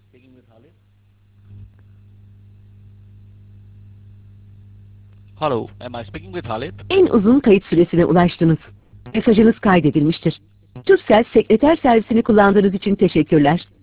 Speaking with Khalid. Hello, am I speaking with Khalid? En uzun kayıt süresine ulaştınız. Mesajınız kaydedilmiştir. Turkcell sekreter servisini kullandığınız için teşekkürler.